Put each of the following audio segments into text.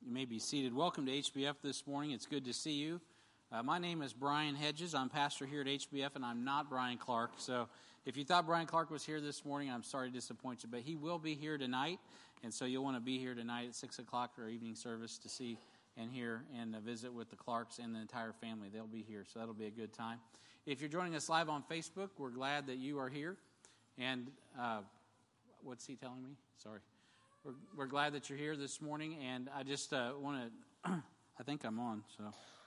You may be seated. Welcome to HBF this morning. It's good to see you. My name is Brian Hedges. I'm pastor here at HBF, and I'm not Brian Clark. So if you thought Brian Clark was here this morning, I'm sorry to disappoint you, but he will be here tonight, and so you'll want to be here tonight at 6 o'clock for our evening service to see and hear and visit with the Clarks and the entire family. They'll be here, so that'll be a good time. If you're joining us live on Facebook, we're glad that you are here. And what's he telling me? Sorry. We're glad that you're here this morning, and I just want to, I think I'm on, so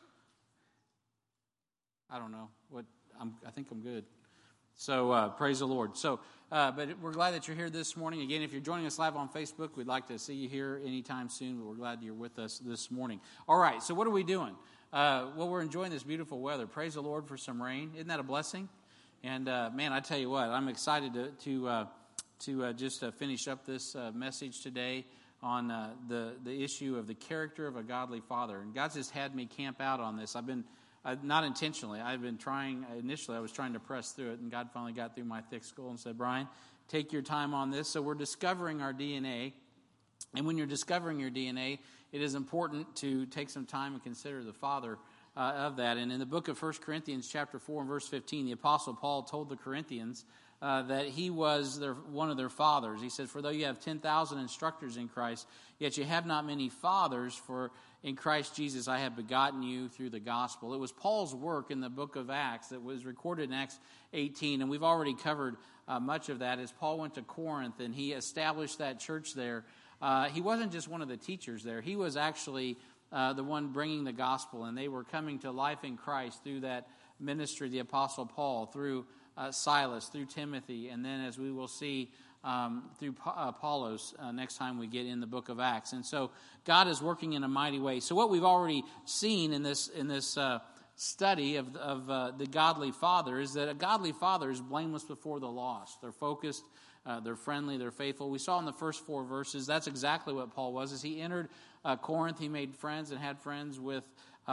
I don't know. I think I'm good. So praise the Lord. So, but we're glad that you're here this morning. Again, if you're joining us live on Facebook, we'd like to see you here anytime soon, but we're glad you're with us this morning. All right, so what are we doing? Well, we're enjoying this beautiful weather. Praise the Lord for some rain. Isn't that a blessing? And man, I tell you what, I'm excited to just finish up this message today on the issue of the character of a godly father. And God's just had me camp out on this. I've been, not intentionally, I've been trying, initially I was trying to press through it, and God finally got through my thick skull and said, Brian, take your time on this. So we're discovering our DNA. And when you're discovering your DNA, it is important to take some time and consider the father of that. And in the book of 1 Corinthians chapter 4 and verse 15, the Apostle Paul told the Corinthians that he was one of their fathers. He said, for though you have 10,000 instructors in Christ, yet you have not many fathers, for in Christ Jesus I have begotten you through the gospel. It was Paul's work in the book of Acts that was recorded in Acts 18, and we've already covered much of that as Paul went to Corinth and he established that church there. He wasn't just one of the teachers there. He was actually the one bringing the gospel, and they were coming to life in Christ through that ministry, the Apostle Paul, through Silas, through Timothy, and then as we will see through Apollos next time we get in the book of Acts. And so God is working in a mighty way. So what we've already seen in this study of the godly father is that a godly father is blameless before the lost. They're focused, they're friendly, they're faithful. We saw in the first 4 verses that's exactly what Paul was. As he entered Corinth, he made friends and had friends with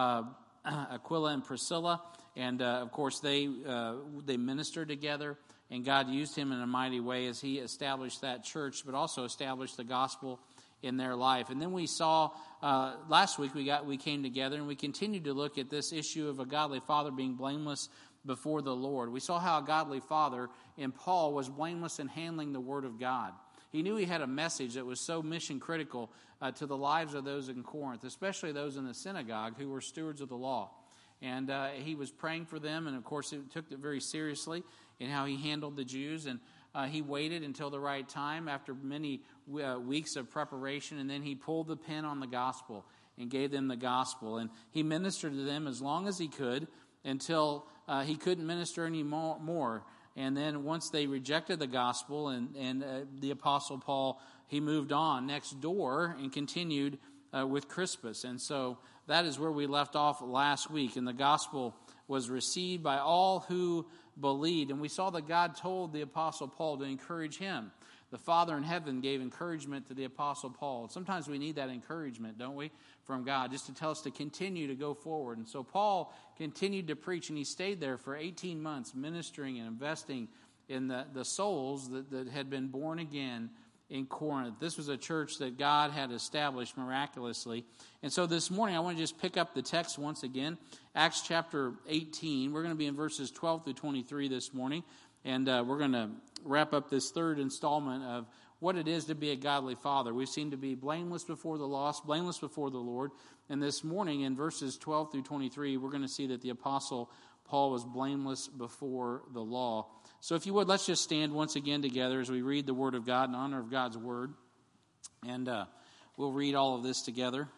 Aquila and Priscilla. And, of course, they ministered together, and God used him in a mighty way as he established that church, but also established the gospel in their life. And then we saw, last week we came together, and we continued to look at this issue of a godly father being blameless before the Lord. We saw how a godly father in Paul was blameless in handling the word of God. He knew he had a message that was so mission critical to the lives of those in Corinth, especially those in the synagogue who were stewards of the law. And he was praying for them, and of course he took it very seriously in how he handled the Jews. And he waited until the right time after many weeks of preparation, and then he pulled the pin on the gospel and gave them the gospel. And he ministered to them as long as he could until he couldn't minister any more. And then once they rejected the gospel, and the Apostle Paul, he moved on next door and continued with Crispus. And so that is where we left off last week. And the gospel was received by all who believed. And we saw that God told the Apostle Paul to encourage him. The Father in heaven gave encouragement to the Apostle Paul. Sometimes we need that encouragement, don't we, from God, just to tell us to continue to go forward. And so Paul continued to preach, and he stayed there for 18 months, ministering and investing in the souls that had been born again in Corinth. This was a church that God had established miraculously. And so this morning I want to just pick up the text once again. Acts chapter 18. We're going to be in verses 12 through 23 this morning. And we're going to wrap up this third installment of what it is to be a godly father. We seem to be blameless before the lost, blameless before the Lord. And this morning in verses 12 through 23, we're going to see that the Apostle Paul was blameless before the law. So if you would, let's just stand once again together as we read the Word of God in honor of God's Word. And we'll read all of this together.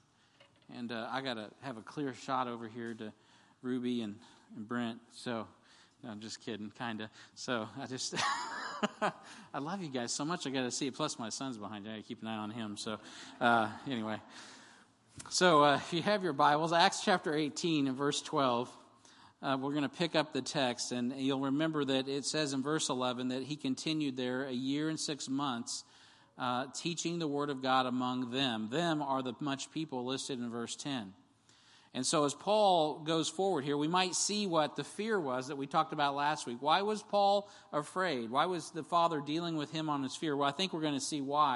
And I got to have a clear shot over here to Ruby and Brent. So, no, I'm just kidding, kind of. So I just, I love you guys so much. I got to see it. Plus my son's behind you. I got to keep an eye on him. So anyway. So if you have your Bibles, Acts chapter 18 and verse 12. We're going to pick up the text, and you'll remember that it says in verse 11 that he continued there 1 year and 6 months teaching the word of God among them. Them are the much people listed in verse 10. And so as Paul goes forward here, we might see what the fear was that we talked about last week. Why was Paul afraid? Why was the Father dealing with him on his fear? Well, I think we're going to see why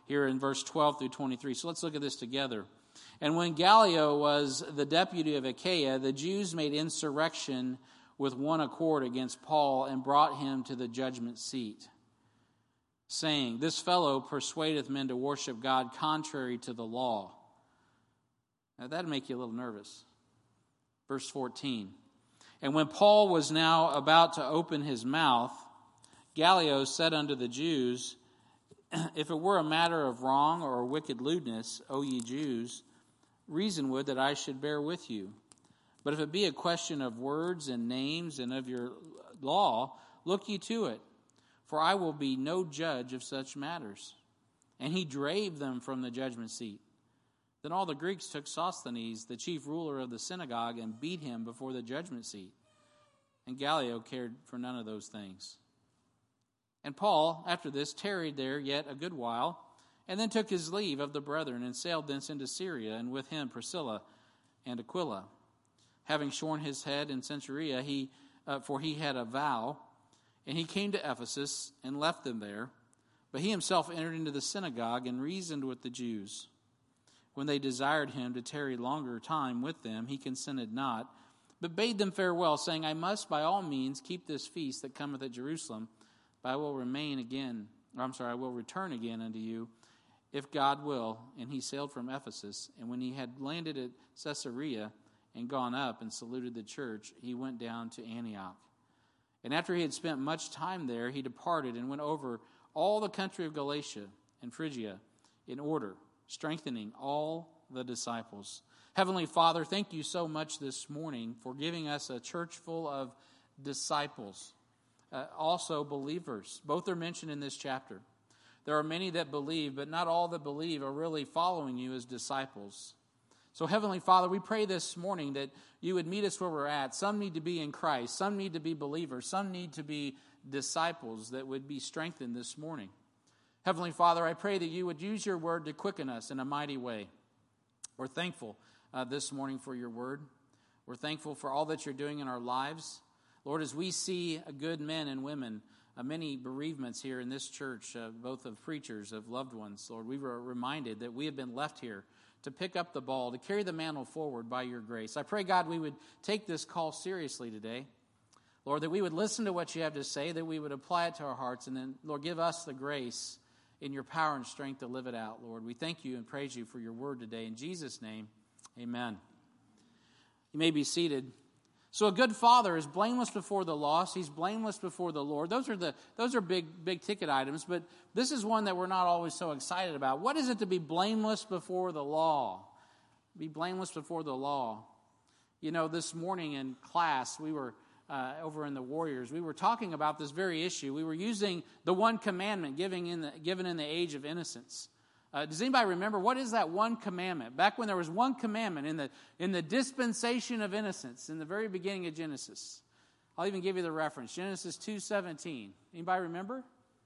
here in verse 12 through 23. So let's look at this together. And when Gallio was the deputy of Achaia, the Jews made insurrection with one accord against Paul and brought him to the judgment seat, saying, "This fellow persuadeth men to worship God contrary to the law." Now that'd make you a little nervous. Verse 14. And when Paul was now about to open his mouth, Gallio said unto the Jews, "If it were a matter of wrong or wicked lewdness, O ye Jews, reason would that I should bear with you. But if it be a question of words and names and of your law, look ye to it, for I will be no judge of such matters." And he drave them from the judgment seat. Then all the Greeks took Sosthenes, the chief ruler of the synagogue, and beat him before the judgment seat. And Gallio cared for none of those things. And Paul, after this, tarried there yet a good while, and then took his leave of the brethren, and sailed thence into Syria, and with him Priscilla and Aquila. Having shorn his head in Caesarea, for he had a vow, and he came to Ephesus, and left them there. But he himself entered into the synagogue, and reasoned with the Jews. When they desired him to tarry longer time with them, he consented not, but bade them farewell, saying, "I must by all means keep this feast that cometh at Jerusalem, but I will return again unto you, if God will." And he sailed from Ephesus. And when he had landed at Caesarea and gone up and saluted the church, he went down to Antioch. And after he had spent much time there, he departed and went over all the country of Galatia and Phrygia in order, strengthening all the disciples. Heavenly Father, thank you so much this morning for giving us a church full of disciples, also believers. Both are mentioned in this chapter. There are many that believe, but not all that believe are really following you as disciples. So Heavenly Father, we pray this morning that you would meet us where we're at. Some need to be in Christ. Some need to be believers. Some need to be disciples that would be strengthened this morning. Heavenly Father, I pray that you would use your word to quicken us in a mighty way. We're thankful this morning for your word. We're thankful for all that you're doing in our lives. Lord, as we see good men and women, many bereavements here in this church, both of preachers, of loved ones, Lord, we were reminded that we have been left here to pick up the ball, to carry the mantle forward by your grace. I pray, God, we would take this call seriously today. Lord, that we would listen to what you have to say, that we would apply it to our hearts, and then, Lord, give us the grace in your power and strength to live it out, Lord. We thank you and praise you for your word today. In Jesus' name, amen. You may be seated. So a good father is blameless before the lost. He's blameless before the Lord. Those are big ticket items, but this is one that we're not always so excited about. What is it to be blameless before the law? Be blameless before the law. You know, this morning in class, we were over in the Warriors, we were talking about this very issue. We were using the one commandment given in the age of innocence. Does anybody remember what is that one commandment? Back when there was one commandment in the dispensation of innocence, in the very beginning of Genesis. I'll even give you the reference. Genesis 2:17. Anybody remember?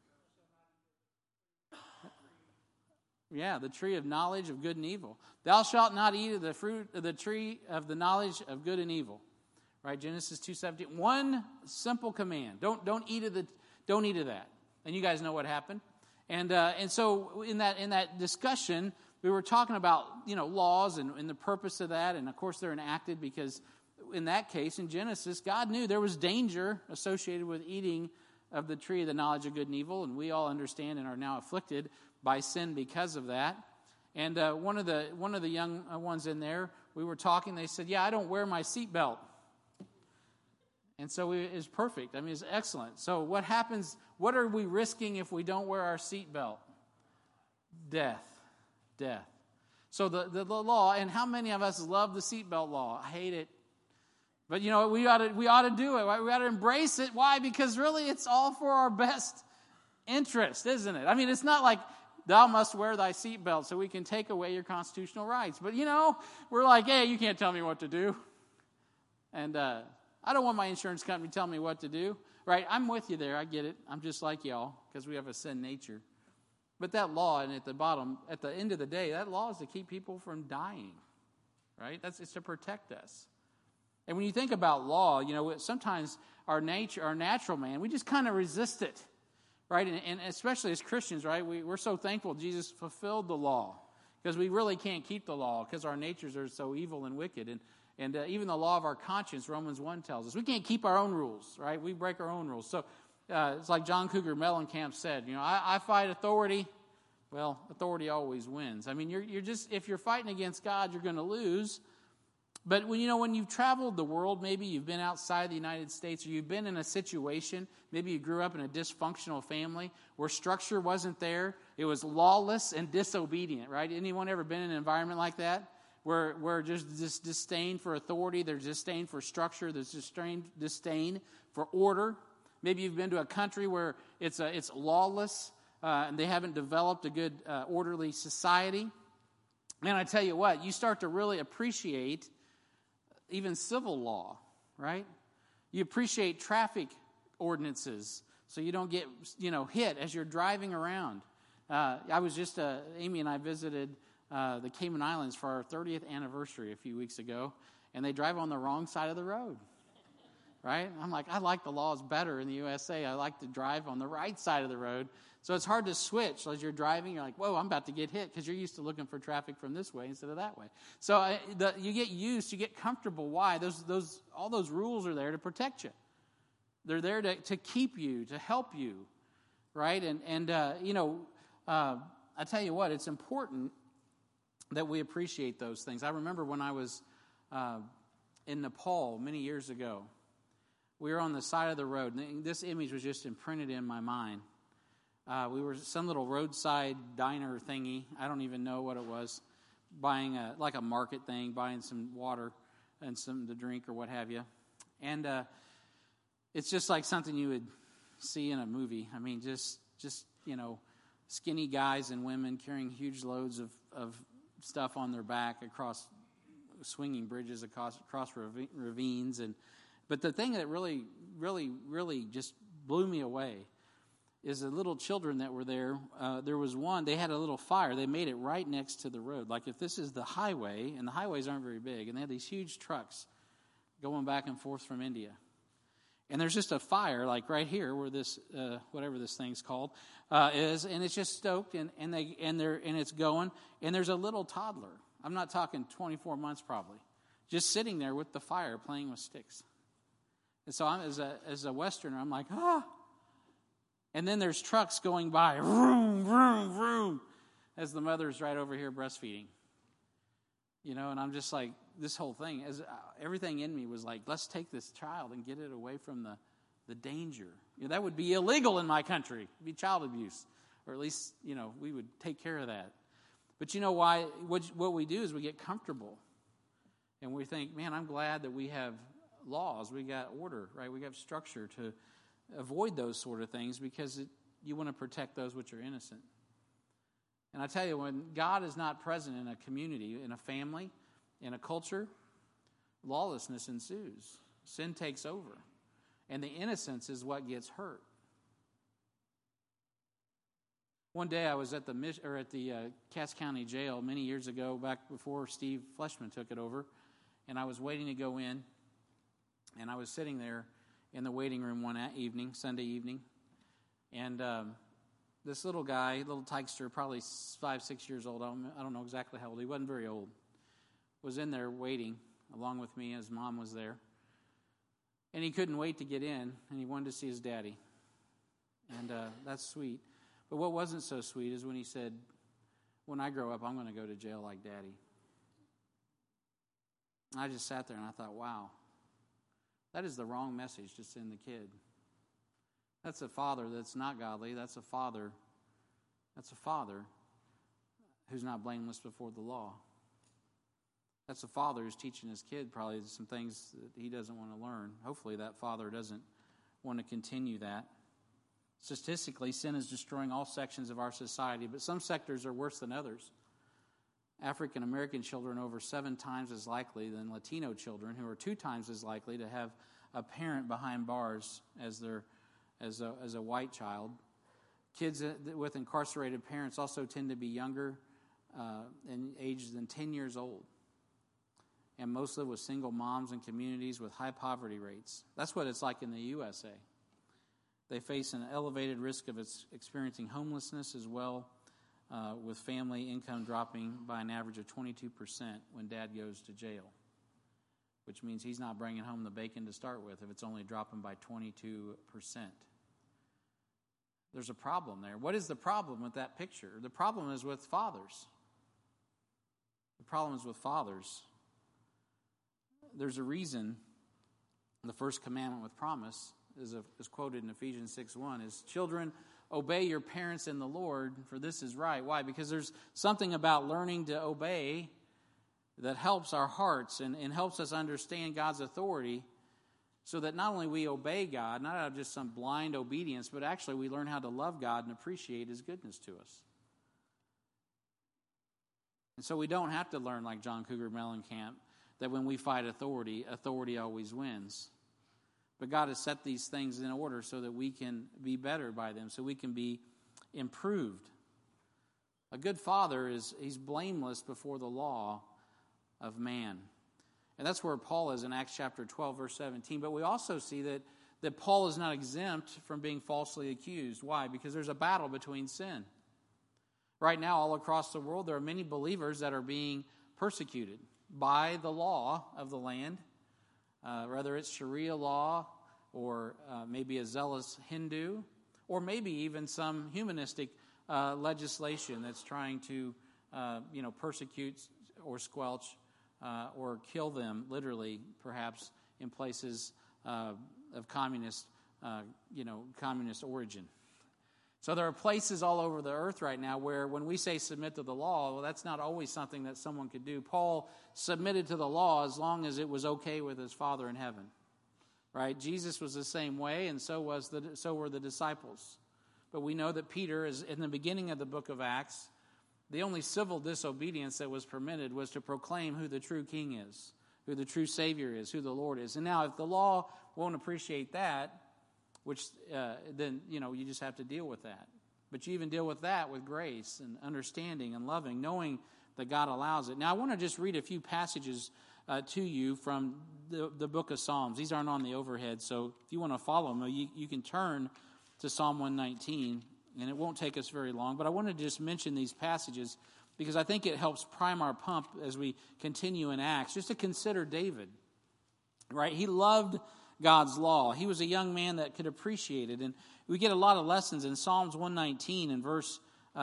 Yeah, the tree of knowledge of good and evil. Thou shalt not eat of the fruit of the tree of the knowledge of good and evil. Right, Genesis 2:17. One simple command: don't eat of that. And you guys know what happened. And so in that discussion, we were talking about laws and the purpose of that, and of course they're enacted because in that case in Genesis, God knew there was danger associated with eating of the tree of the knowledge of good and evil, and we all understand and are now afflicted by sin because of that. And one of the young ones in there, we were talking. They said, "Yeah, I don't wear my seatbelt." And so it was perfect. I mean, it's excellent. So what happens? What are we risking if we don't wear our seatbelt? Death. So the law, and how many of us love the seatbelt law? I hate it. But we ought to do it. We ought to embrace it. Why? Because really it's all for our best interest, isn't it? I mean, it's not like thou must wear thy seatbelt so we can take away your constitutional rights. But we're like, hey, you can't tell me what to do. And I don't want my insurance company to tell me what to do. Right? I'm with you there. I get it. I'm just like y'all because we have a sin nature. But that law, and at the end of the day, that law is to keep people from dying. Right? It's to protect us. And when you think about law, sometimes our natural man, we just kind of resist it. right? And especially as Christians, right? We're so thankful Jesus fulfilled the law, because we really can't keep the law because our natures are so evil and wicked. And even the law of our conscience, Romans 1 tells us, we can't keep our own rules, right? We break our own rules. So it's like John Cougar Mellencamp said, I fight authority. Well, authority always wins. I mean, you're just, if you're fighting against God, you're going to lose. But when you've traveled the world, maybe you've been outside the United States, or you've been in a situation, maybe you grew up in a dysfunctional family where structure wasn't there. It was lawless and disobedient, right? Anyone ever been in an environment like that? Where just this disdain for authority, there's disdain for structure, there's disdain for order. Maybe you've been to a country where it's lawless, and they haven't developed a good orderly society. Man, I tell you what, you start to really appreciate even civil law, right? You appreciate traffic ordinances so you don't get hit as you're driving around. I was just Amy and I visited the Cayman Islands for our 30th anniversary a few weeks ago, and they drive on the wrong side of the road, right? I'm like, I like the laws better in the USA. I like to drive on the right side of the road. So it's hard to switch. As you're driving, you're like, whoa, I'm about to get hit, because you're used to looking for traffic from this way instead of that way. So you get used, you get comfortable. Why? All those rules are there to protect you. They're there to keep you, to help you, right? And I tell you what, it's important that we appreciate those things. I remember when I was in Nepal many years ago, we were on the side of the road, and this image was just imprinted in my mind. We were some little roadside diner thingy. I don't even know what it was, buying like a market thing, buying some water and some to drink or what have you. And it's just like something you would see in a movie. I mean, just skinny guys and women carrying huge loads of stuff on their back across swinging bridges, across ravines. But the thing that really, really, really just blew me away is the little children that were there. There was one, they had a little fire. They made it right next to the road. Like if this is the highway, and the highways aren't very big, and they had these huge trucks going back and forth from India. And there's just a fire, like right here, where this, whatever this thing's called, is, and it's just stoked, and it's going, and there's a little toddler. I'm not talking 24 months probably, just sitting there with the fire, playing with sticks. And so I'm, as a Westerner, I'm like, ah. And then there's trucks going by, vroom, vroom, vroom, as the mother's right over here breastfeeding. And I'm just like, this whole thing, everything in me was like, let's take this child and get it away from the danger. That would be illegal in my country. It'd be child abuse. Or at least, we would take care of that. But you know why? What we do is we get comfortable. And we think, man, I'm glad that we have laws. We got order, right? We got structure to avoid those sort of things, because you want to protect those which are innocent. And I tell you, when God is not present in a community, in a family, in a culture, lawlessness ensues. Sin takes over. And the innocence is what gets hurt. One day I was at the Cass County Jail many years ago, back before Steve Fleshman took it over, and I was waiting to go in, and I was sitting there in the waiting room one evening, Sunday evening, and this little guy, little tykester, probably 5-6 years old, I don't know exactly how old, he wasn't very old, was in there waiting along with me. His mom was there, and he couldn't wait to get in, and he wanted to see his daddy, and that's sweet. But what wasn't so sweet is when he said, when I grow up, I'm going to go to jail like Daddy. And I just sat there and I thought, wow, that is the wrong message to send the kid. That's a father that's not godly. That's a father who's not blameless before the law. That's a father who's teaching his kid probably some things that he doesn't want to learn. Hopefully that father doesn't want to continue that. Statistically, sin is destroying all sections of our society, but some sectors are worse than others. African American children are over 7 times as likely than Latino children, who are 2 times as likely to have a parent behind bars as a white child. Kids with incarcerated parents also tend to be younger in age than 10 years old. And most live with single moms in communities with high poverty rates. That's what it's like in the USA. They face an elevated risk of experiencing homelessness as well, with family income dropping by an average of 22% when dad goes to jail, which means he's not bringing home the bacon to start with if it's only dropping by 22%. There's a problem there. What is the problem with that picture? The problem is with fathers. The problem is with fathers. There's a reason the first commandment with promise is quoted in Ephesians 6:1 is, children, obey your parents in the Lord, for this is right. Why? Because there's something about learning to obey that helps our hearts and helps us understand God's authority, so that not only we obey God, not out of just some blind obedience, but actually we learn how to love God and appreciate His goodness to us. And so we don't have to learn like John Cougar Mellencamp that when we fight authority, authority always wins. But God has set these things in order so that we can be better by them, so we can be improved. A good father he's blameless before the law of man. And that's where Paul is in Acts chapter 12, verse 17. But we also see that Paul is not exempt from being falsely accused. Why? Because there's a battle between sin. Right now, all across the world, there are many believers that are being persecuted by the law of the land, whether it's Sharia law or maybe a zealous Hindu, or maybe even some humanistic legislation that's trying to persecute or squelch or kill them, literally, perhaps, in places of communist origin. So there are places all over the earth right now where when we say submit to the law, well, that's not always something that someone could do. Paul submitted to the law as long as it was okay with his Father in heaven, right? Jesus was the same way, and so were the disciples. But we know that Peter, is in the beginning of the book of Acts, the only civil disobedience that was permitted was to proclaim who the true king is, who the true Savior is, who the Lord is. And now if the law won't appreciate that, then you just have to deal with that. But you even deal with that with grace and understanding and loving, knowing that God allows it. Now I want to just read a few passages to you from the book of Psalms. These aren't on the overhead, so if you want to follow them, you can turn to Psalm 119, and it won't take us very long. But I want to just mention these passages because I think it helps prime our pump as we continue in Acts, just to consider David, right? He loved God's law. He was a young man that could appreciate it. And we get a lot of lessons in Psalms 119 and verse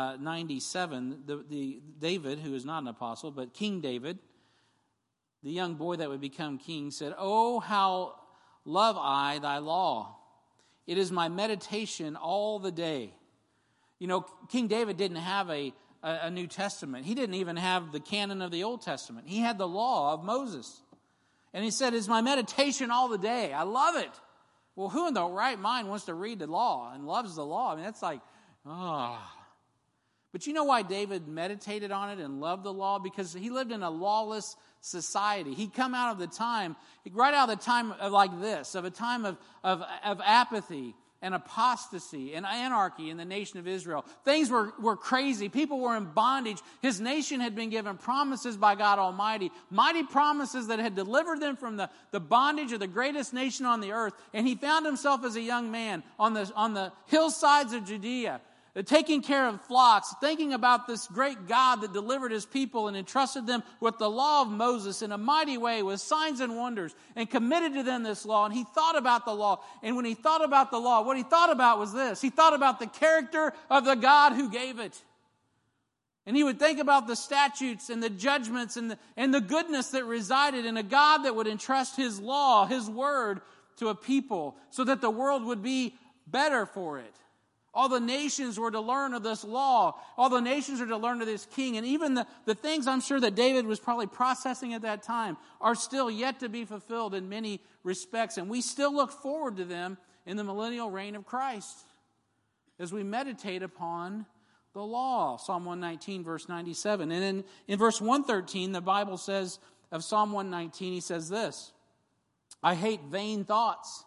97. The David, who is not an apostle, but King David, the young boy that would become king, said, "Oh, how love I thy law. It is my meditation all the day." You know, King David didn't have a New Testament. He didn't even have the canon of the Old Testament. He had the law of Moses. And he said, "It's my meditation all the day. I love it." Well, who in the right mind wants to read the law and loves the law? I mean, that's like, But you know why David meditated on it and loved the law? Because he lived in a lawless society. He'd come out of the time, right out of the time of like this, of a time of apathy and apostasy and anarchy in the nation of Israel. Things were crazy. People were in bondage. His nation had been given promises by God Almighty, mighty promises that had delivered them from the bondage of the greatest nation on the earth. And he found himself as a young man on the hillsides of Judea, taking care of flocks, thinking about this great God that delivered his people and entrusted them with the law of Moses in a mighty way with signs and wonders and committed to them this law. And he thought about the law. And when he thought about the law, what he thought about was this. He thought about the character of the God who gave it. And he would think about the statutes and the judgments and the goodness that resided in a God that would entrust his law, his word, to a people so that the world would be better for it. All the nations were to learn of this law. All the nations are to learn of this king. And even the things I'm sure that David was probably processing at that time are still yet to be fulfilled in many respects. And we still look forward to them in the millennial reign of Christ as we meditate upon the law. Psalm 119, verse 97. And then in verse 113, the Bible says of Psalm 119, he says this, "I hate vain thoughts,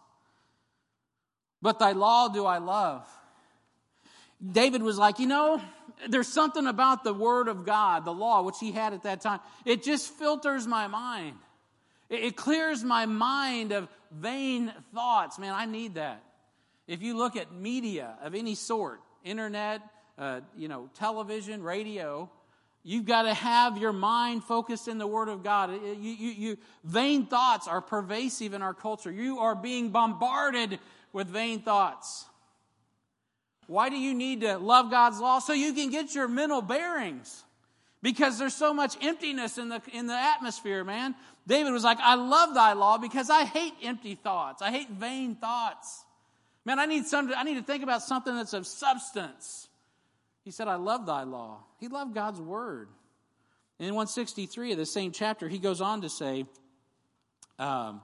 but thy law do I love." David was like, there's something about the word of God, the law, which he had at that time. It just filters my mind. It clears my mind of vain thoughts. Man, I need that. If you look at media of any sort, internet, television, radio, you've got to have your mind focused in the Word of God. Vain thoughts are pervasive in our culture. You are being bombarded with vain thoughts. Why do you need to love God's law? So you can get your mental bearings. Because there's so much emptiness in the atmosphere, man. David was like, I love thy law because I hate empty thoughts. I hate vain thoughts. Man, I need to think about something that's of substance. He said, I love thy law. He loved God's word. In 163 of the same chapter, he goes on to say, I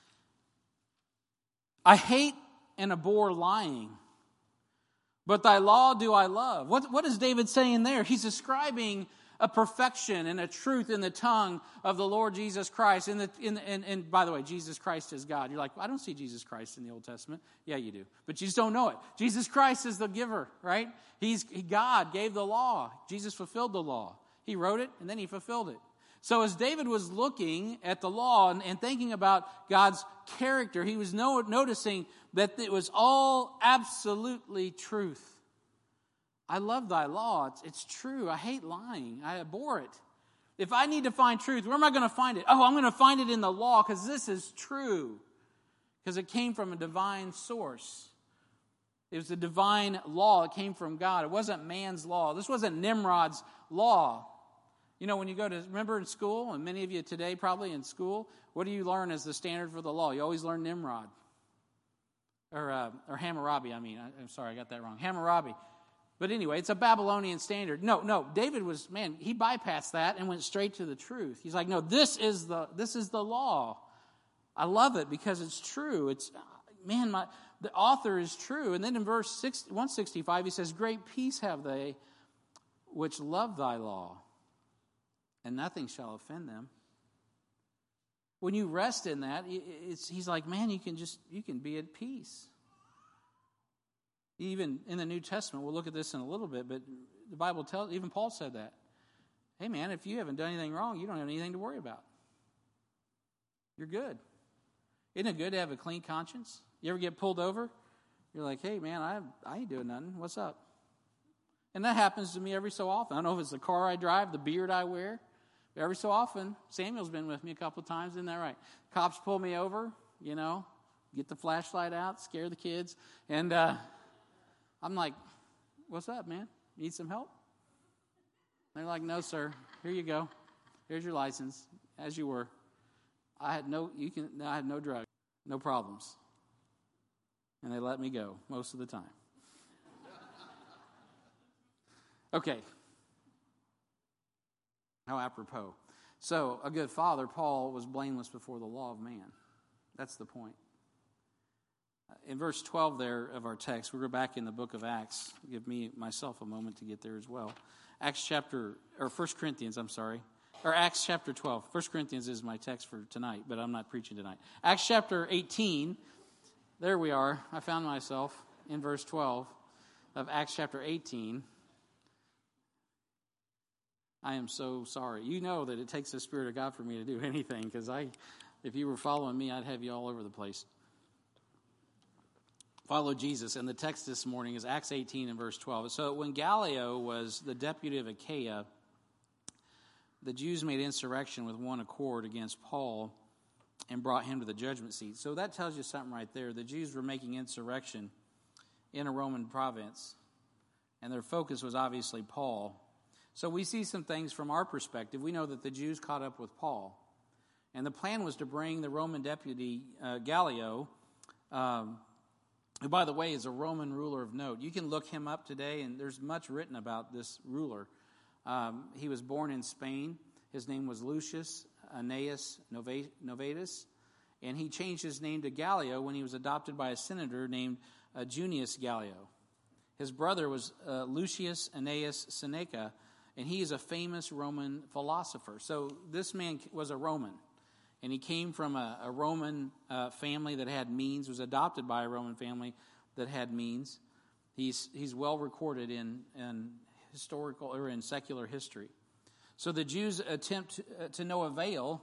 hate and abhor lying, but thy law do I love. What is David saying there? He's describing a perfection and a truth in the tongue of the Lord Jesus Christ. And by the way, Jesus Christ is God. You're like, I don't see Jesus Christ in the Old Testament. Yeah, you do. But you just don't know it. Jesus Christ is the giver, right? God gave the law. Jesus fulfilled the law. He wrote it, and then he fulfilled it. So as David was looking at the law and thinking about God's character, he was noticing that it was all absolutely truth. I love thy law. It's true. I hate lying. I abhor it. If I need to find truth, where am I going to find it? Oh, I'm going to find it in the law because this is true. Because it came from a divine source. It was a divine law. It came from God. It wasn't man's law. This wasn't Nimrod's law. You know, when you remember in school, and many of you today probably in school, what do you learn as the standard for the law? You always learn Nimrod. Or Hammurabi, I'm sorry, I got that wrong. Hammurabi. But anyway, it's a Babylonian standard. No, David he bypassed that and went straight to the truth. He's like, no, this is the law. I love it because it's true. The author is true. And then in verse 165, he says, great peace have they which love thy law, and nothing shall offend them. When you rest in that, he's like, man, you can be at peace. Even in the New Testament, we'll look at this in a little bit, but the Bible tells, even Paul said that. Hey man, if you haven't done anything wrong, you don't have anything to worry about. You're good. Isn't it good to have a clean conscience? You ever get pulled over? You're like, hey man, I ain't doing nothing. What's up? And that happens to me every so often. I don't know if it's the car I drive, the beard I wear. But every so often, Samuel's been with me a couple of times, isn't that right? Cops pull me over, get the flashlight out, scare the kids, and I'm like, what's up, man? Need some help? They're like, no, sir. Here you go. Here's your license, as you were. I had no drugs, no problems. And they let me go most of the time. Okay. How apropos. So, a good father, Paul, was blameless before the law of man. That's the point. In verse 12 there of our text, we're back in the book of Acts. Give myself a moment to get there as well. 1 Corinthians, or Acts chapter 12. 1 Corinthians is my text for tonight, but I'm not preaching tonight. Acts chapter 18, there we are. I found myself in verse 12 of Acts chapter 18. I am so sorry. You know that it takes the Spirit of God for me to do anything, because if you were following me, I'd have you all over the place. Follow Jesus. And the text this morning is Acts 18 and verse 12. So when Gallio was the deputy of Achaia, the Jews made insurrection with one accord against Paul and brought him to the judgment seat. So that tells you something right there. The Jews were making insurrection in a Roman province, and their focus was obviously Paul. So we see some things from our perspective. We know that the Jews caught up with Paul, and the plan was to bring the Roman deputy Gallio, who, by the way, is a Roman ruler of note. You can look him up today, and there's much written about this ruler. He was born in Spain. His name was Lucius Annaeus Novatus, and he changed his name to Gallio when he was adopted by a senator named Junius Gallio. His brother was Lucius Annaeus Seneca, and he is a famous Roman philosopher. So this man was a Roman, and he came from a Roman family that had means, was adopted by a Roman family that had means. He's well recorded in historical or in secular history. So the Jews attempt to no avail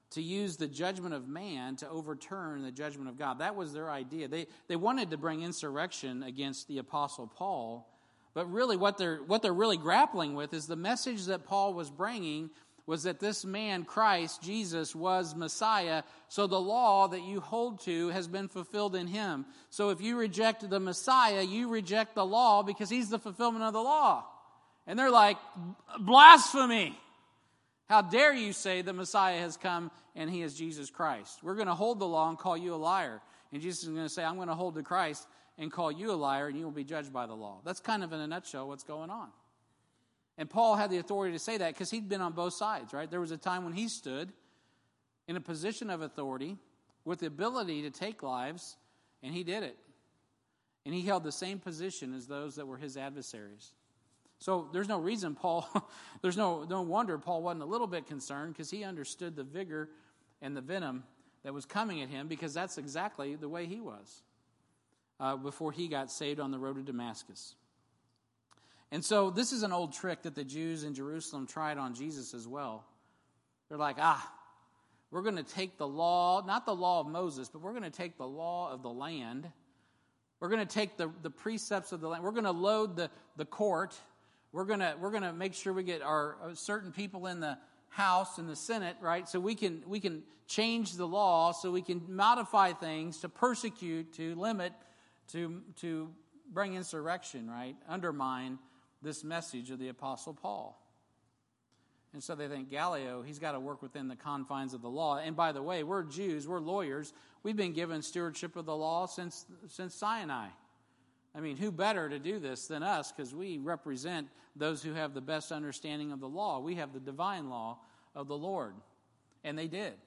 to use the judgment of man to overturn the judgment of God. That was their idea. They wanted to bring insurrection against the Apostle Paul, but really what they're really grappling with is the message that Paul was bringing was that this man, Christ, Jesus, was Messiah, so the law that you hold to has been fulfilled in him. So if you reject the Messiah, you reject the law because he's the fulfillment of the law. And they're like, blasphemy! How dare you say the Messiah has come and he is Jesus Christ? We're going to hold the law and call you a liar. And Jesus is going to say, I'm going to hold to Christ and call you a liar, and you will be judged by the law. That's kind of in a nutshell what's going on. And Paul had the authority to say that because he'd been on both sides, right? There was a time when he stood in a position of authority with the ability to take lives, and he did it. And he held the same position as those that were his adversaries. So there's no reason there's no wonder Paul wasn't a little bit concerned, because he understood the vigor and the venom that was coming at him, because that's exactly the way he was before he got saved on the road to Damascus. And so this is an old trick that the Jews in Jerusalem tried on Jesus as well. They're like, we're going to take the law, not the law of Moses, but we're going to take the law of the land. We're going to take the precepts of the land. We're going to load the court. We're going to make sure we get our certain people in the House and the Senate, right? So we can change the law, so we can modify things to persecute, to limit, to bring insurrection, right? Undermine this message of the Apostle Paul. And so they think, Gallio, he's got to work within the confines of the law. And by the way, we're Jews, we're lawyers. We've been given stewardship of the law since Sinai. I mean, who better to do this than us, because we represent those who have the best understanding of the law. We have the divine law of the Lord. And they did.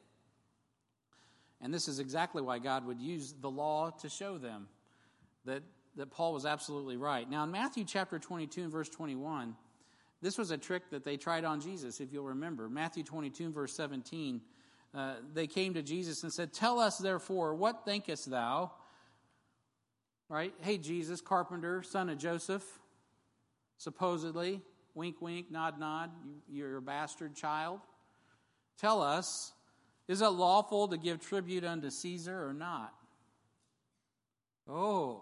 And this is exactly why God would use the law to show them that Paul was absolutely right. Now, in Matthew chapter 22 and verse 21, this was a trick that they tried on Jesus, if you'll remember. Matthew 22 and verse 17, they came to Jesus and said, "Tell us, therefore, what thinkest thou?" Right? Hey, Jesus, carpenter, son of Joseph, supposedly, wink, wink, nod, nod, you're a bastard child. Tell us, is it lawful to give tribute unto Caesar or not? Oh.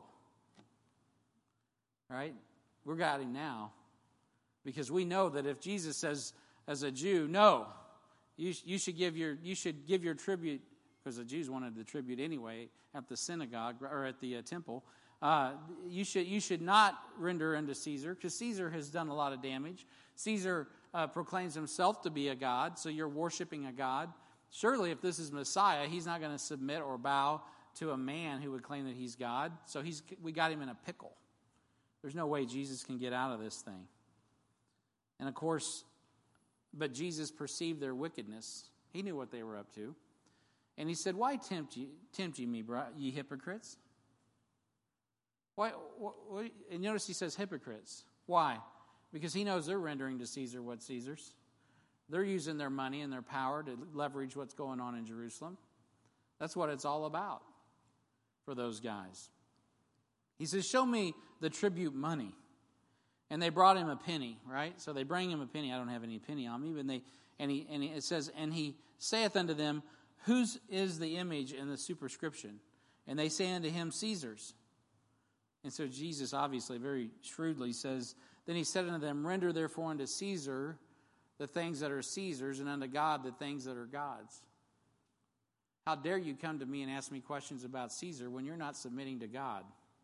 Right? We got him now. Because we know that if Jesus says, as a Jew, no, you should give your tribute, because the Jews wanted the tribute anyway at the synagogue or at the temple. You should not render unto Caesar, because Caesar has done a lot of damage. Caesar proclaims himself to be a god, so you're worshiping a god. Surely, if this is Messiah, he's not going to submit or bow to a man who would claim that he's God. So we got him in a pickle. There's no way Jesus can get out of this thing. And of course, but Jesus perceived their wickedness. He knew what they were up to. And he said, "Why tempt ye me, ye hypocrites?" Why? And notice he says hypocrites. Why? Because he knows they're rendering to Caesar what's Caesar's. They're using their money and their power to leverage what's going on in Jerusalem. That's what it's all about for those guys. He says, "Show me the tribute money." And they brought him a penny, right? So they bring him a penny. I don't have any penny on me, but it says, "And he saith unto them, Whose is the image and the superscription? And they say unto him, Caesar's." And so Jesus obviously very shrewdly says, "Then he said unto them, Render therefore unto Caesar the things that are Caesar's, and unto God the things that are God's." How dare you come to me and ask me questions about Caesar when you're not submitting to God?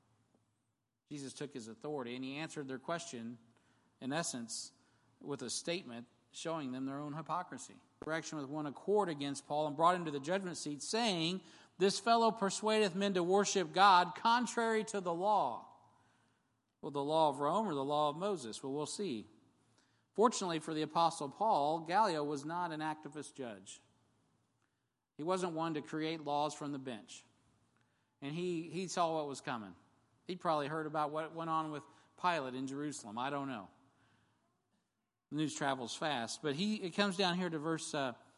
Jesus took his authority, and he answered their question, in essence, with a statement showing them their own hypocrisy. Correction with one accord against Paul, and brought him to the judgment seat, saying, "This fellow persuadeth men to worship God contrary to the law." Well, the law of Rome or the law of Moses? Well, we'll see. Fortunately for the Apostle Paul, Gallio was not an activist judge. He wasn't one to create laws from the bench. And he saw what was coming. He'd probably heard about what went on with Pilate in Jerusalem. I don't know. The news travels fast. But it comes down here to verse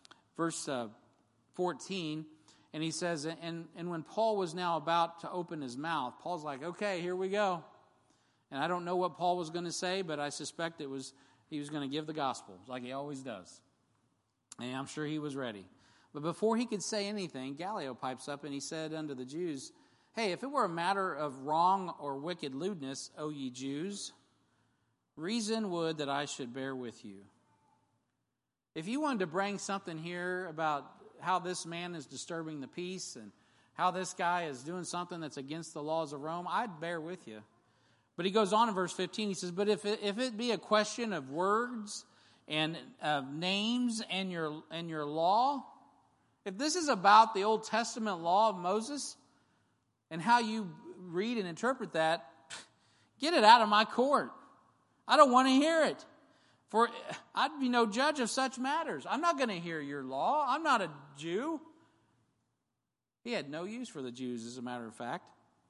14, and he says, and when Paul was now about to open his mouth, Paul's like, "Okay, here we go." And I don't know what Paul was going to say, but I suspect he was going to give the gospel, like he always does. And I'm sure he was ready. But before he could say anything, Gallio pipes up and he said unto the Jews, Hey, if it were a matter of wrong or wicked lewdness, O ye Jews, reason would that I should bear with you. If you wanted to bring something here about how this man is disturbing the peace and how this guy is doing something that's against the laws of Rome, I'd bear with you. But he goes on in verse 15, he says, But if it be a question of words and of names and your law, if this is about the Old Testament law of Moses and how you read and interpret that, get it out of my court. I don't want to hear it. For I'd be no judge of such matters. I'm not going to hear your law. I'm not a Jew. He had no use for the Jews, as a matter of fact.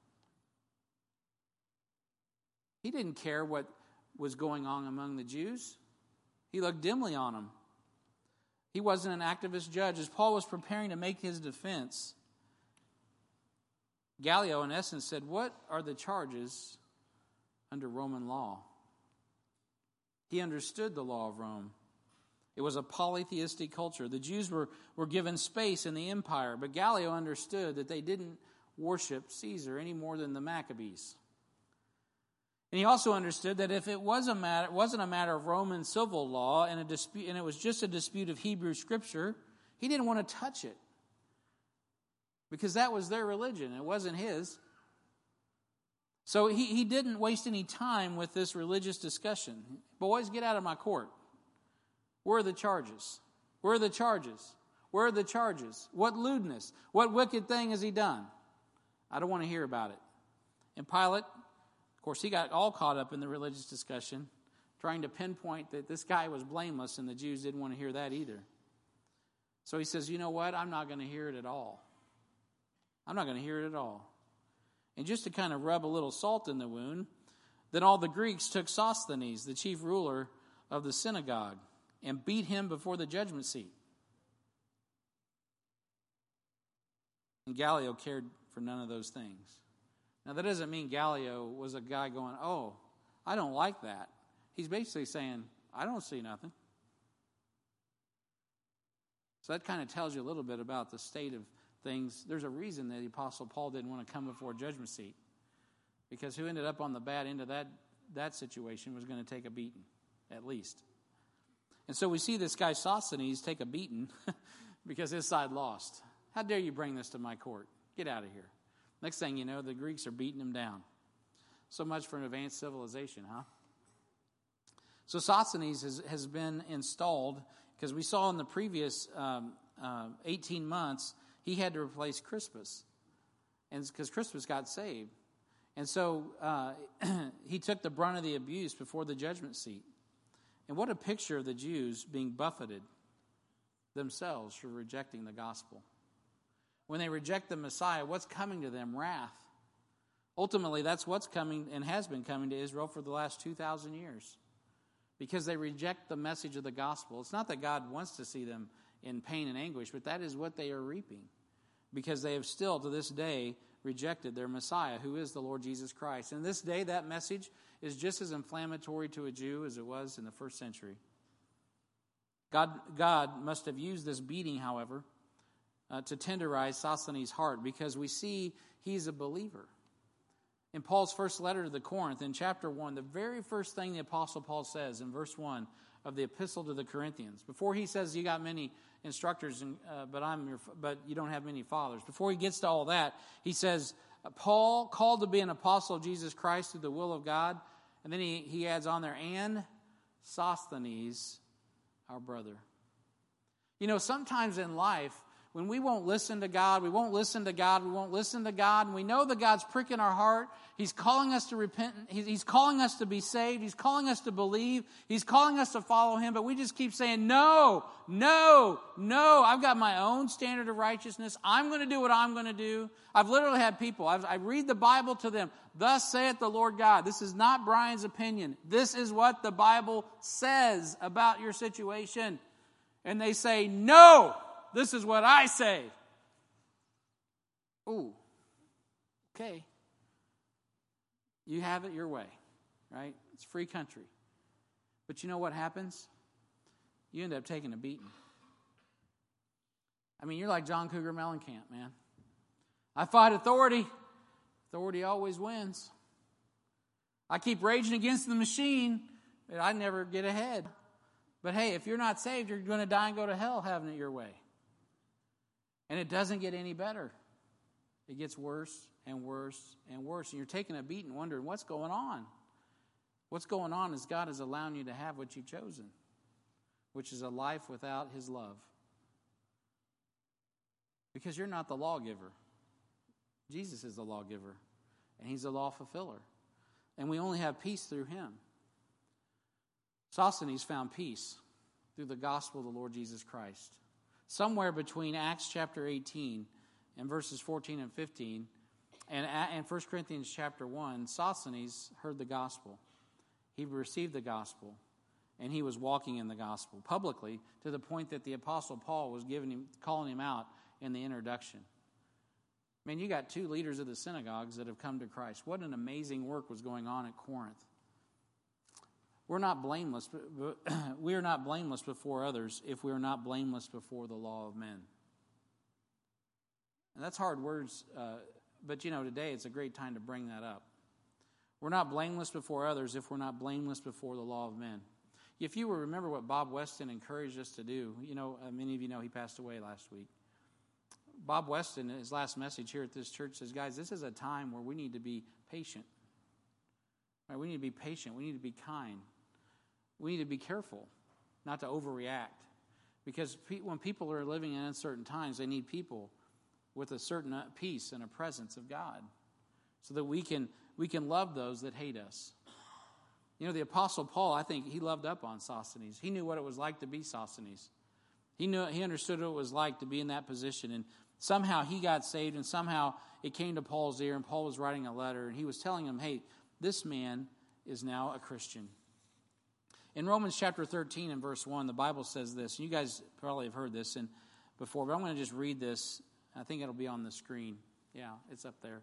He didn't care what was going on among the Jews. He looked dimly on them. He wasn't an activist judge. As Paul was preparing to make his defense, Gallio, in essence, said, What are the charges under Roman law? He understood the law of Rome. It was a polytheistic culture. The Jews were given space in the empire, but Gallio understood that they didn't worship Caesar any more than the Maccabees. And he also understood that if it wasn't a matter of Roman civil law and it was just a dispute of Hebrew scripture, he didn't want to touch it because that was their religion. It wasn't his. So he didn't waste any time with this religious discussion. Boys, get out of my court. Where are the charges? Where are the charges? Where are the charges? What lewdness? What wicked thing has he done? I don't want to hear about it. And Pilate, of course, he got all caught up in the religious discussion, trying to pinpoint that this guy was blameless, and the Jews didn't want to hear that either. So he says, you know what? I'm not going to hear it at all. I'm not going to hear it at all. And just to kind of rub a little salt in the wound, then all the Greeks took Sosthenes, the chief ruler of the synagogue, and beat him before the judgment seat. And Gallio cared for none of those things. Now, that doesn't mean Gallio was a guy going, oh, I don't like that. He's basically saying, I don't see nothing. So that kind of tells you a little bit about the state of things. There's a reason that the Apostle Paul didn't want to come before a judgment seat, because who ended up on the bad end of that situation was going to take a beating, at least. And so we see this guy Sosthenes take a beating because his side lost. How dare you bring this to my court? Get out of here. Next thing you know, the Greeks are beating him down. So much for an advanced civilization, huh? So Sosthenes has been installed, because we saw in the previous 18 months, he had to replace Crispus, and because Crispus got saved. And so he took the brunt of the abuse before the judgment seat. And what a picture of the Jews being buffeted themselves for rejecting the gospel. When they reject the Messiah, what's coming to them? Wrath. Ultimately, that's what's coming and has been coming to Israel for the last 2,000 years. Because they reject the message of the gospel. It's not that God wants to see them in pain and anguish, but that is what they are reaping. Because they have still, to this day, rejected their Messiah, who is the Lord Jesus Christ. And this day, that message is just as inflammatory to a Jew as it was in the first century. God must have used this beating, however, to tenderize Sosthenes' heart, because we see he's a believer. In Paul's first letter to the Corinth, in chapter 1, the very first thing the Apostle Paul says in verse 1 of the epistle to the Corinthians, before he says you got many instructors, but you don't have many fathers. Before he gets to all that, he says, Paul, called to be an apostle of Jesus Christ through the will of God. And then he adds on there, and Sosthenes, our brother. You know, sometimes in life, when we won't listen to God, we won't listen to God, and we know that God's pricking our heart. He's calling us to repent. He's calling us to be saved. He's calling us to believe. He's calling us to follow Him, but we just keep saying, no. I've got my own standard of righteousness. I'm going to do what I'm going to do. I've literally had people, I read the Bible to them. Thus saith the Lord God. This is not Brian's opinion. This is what the Bible says about your situation. And they say, no. This is what I say. Ooh, okay. You have it your way, right? It's a free country. But you know what happens? You end up taking a beating. I mean, you're like John Cougar Mellencamp, man. I fight authority. Authority always wins. I keep raging against the machine, but I never get ahead. But hey, if you're not saved, you're going to die and go to hell having it your way. And it doesn't get any better. It gets worse and worse and worse. And you're taking a beat and wondering, what's going on? What's going on is God is allowing you to have what you've chosen, which is a life without His love. Because you're not the lawgiver. Jesus is the lawgiver, and He's the law fulfiller. And we only have peace through Him. Sosthenes found peace through the gospel of the Lord Jesus Christ. Somewhere between Acts chapter 18 and verses 14 and 15 and 1 Corinthians chapter 1, Sosthenes heard the gospel. He received the gospel, and he was walking in the gospel publicly to the point that the Apostle Paul was calling him out in the introduction. Man, you got 2 leaders of the synagogues that have come to Christ. What an amazing work was going on at Corinth. We're not blameless. We are not blameless before others if we are not blameless before the law of men. And that's hard words, but today it's a great time to bring that up. We're not blameless before others if we're not blameless before the law of men. If you will remember what Bob Weston encouraged us to do, many of you know he passed away last week. Bob Weston, in his last message here at this church, says, guys, this is a time where we need to be patient. Right? We need to be patient. We need to be kind. We need to be careful not to overreact. Because when people are living in uncertain times, they need people with a certain peace and a presence of God so that we can love those that hate us. The Apostle Paul, I think he loved up on Sosthenes. He knew what it was like to be Sosthenes. He understood what it was like to be in that position. And somehow he got saved, and somehow it came to Paul's ear, and Paul was writing a letter, and he was telling him, hey, this man is now a Christian. In Romans chapter 13 and verse 1, the Bible says this. You guys probably have heard this before, but I'm going to just read this. I think it'll be on the screen. Yeah, it's up there.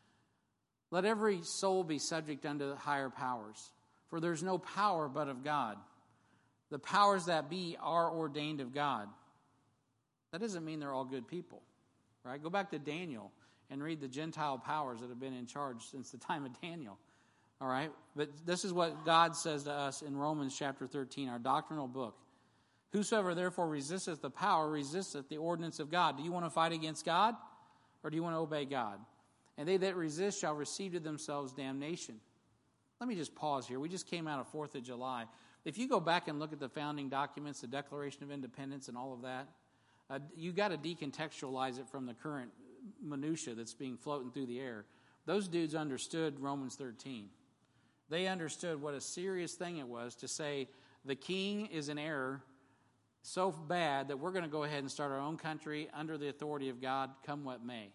Let every soul be subject unto the higher powers, for there's no power but of God. The powers that be are ordained of God. That doesn't mean they're all good people, right? Go back to Daniel and read the Gentile powers that have been in charge since the time of Daniel, all right? But this is what God says to us in Romans chapter 13, our doctrinal book. Whosoever therefore resisteth the power resisteth the ordinance of God. Do you want to fight against God, or do you want to obey God? And they that resist shall receive to themselves damnation. Let me just pause here. We just came out of 4th of July. If you go back and look at the founding documents, the Declaration of Independence and all of that, you got to decontextualize it from the current minutia that's being floating through the air. Those dudes understood Romans 13. They understood what a serious thing it was to say the king is in error so bad that we're going to go ahead and start our own country under the authority of God, come what may.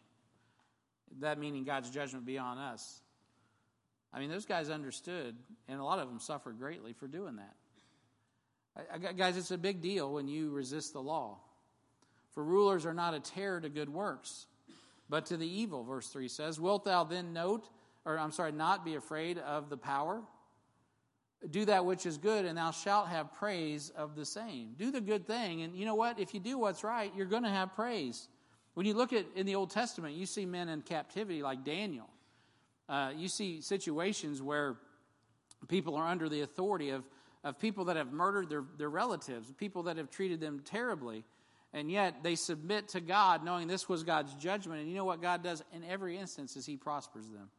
That meaning God's judgment be on us. I mean, those guys understood, and a lot of them suffered greatly for doing that. Guys, it's a big deal when you resist the law. For rulers are not a terror to good works, but to the evil, verse 3 says. Wilt thou then not be afraid of the power? Do that which is good, and thou shalt have praise of the same. Do the good thing, and you know what? If you do what's right, you're going to have praise. When you look at in the Old Testament, you see men in captivity like Daniel. You see situations where people are under the authority of people that have murdered their relatives, people that have treated them terribly, and yet they submit to God knowing this was God's judgment. And you know what God does in every instance is He prospers them.